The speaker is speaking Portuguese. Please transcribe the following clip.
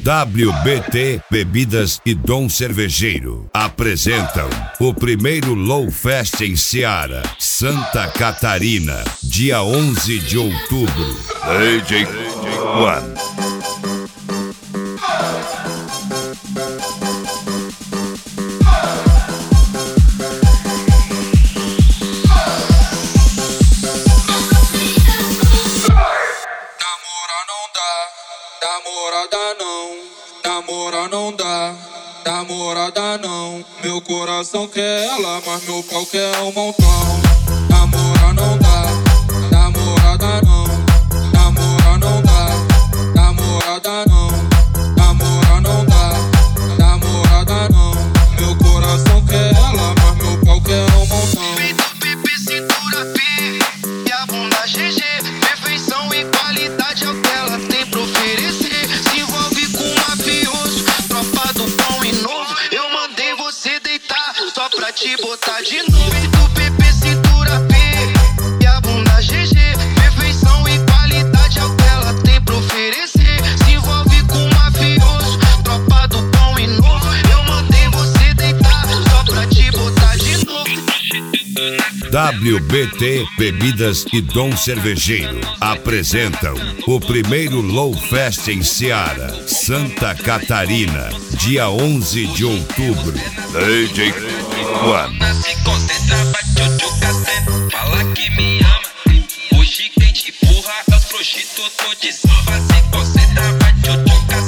WBT Bebidas e Dom Cervejeiro apresentam o primeiro Low Fest em Ceará, Santa Catarina, dia 11 de outubro. DJ One. Namora não dá, namorada não. Meu coração quer ela, mas meu pau quer um montão. Namora não dá, namorada não. Namora não dá, namorada não. Namora não dá, namorada não. Meu coração quer ela, mas meu pau quer um montão. Peito, pipi, cintura, pi e a bunda GG. Perfeição e qualidade é o que ela tem pra oferecer. Se envolve com um mafioso, tropa do bom e novo. Eu mandei você deitar só pra te botar de novo. Peito, pipi, cintura, pi e a bunda GG. Perfeição e qualidade é o que ela tem pra oferecer. Se envolve com um mafioso, tropa do bom e novo. Eu mandei você deitar só pra te botar de novo. WBT Bebidas e Dom Cervejeiro apresentam o primeiro Low Fest em Ceará, Santa Catarina, dia 11 de outubro. DJ One. Se concentra, bate o tchucacé, fala que me ama. Hoje quem te empurra é os prostitutos de samba. Se concentra, bate o tchucacé.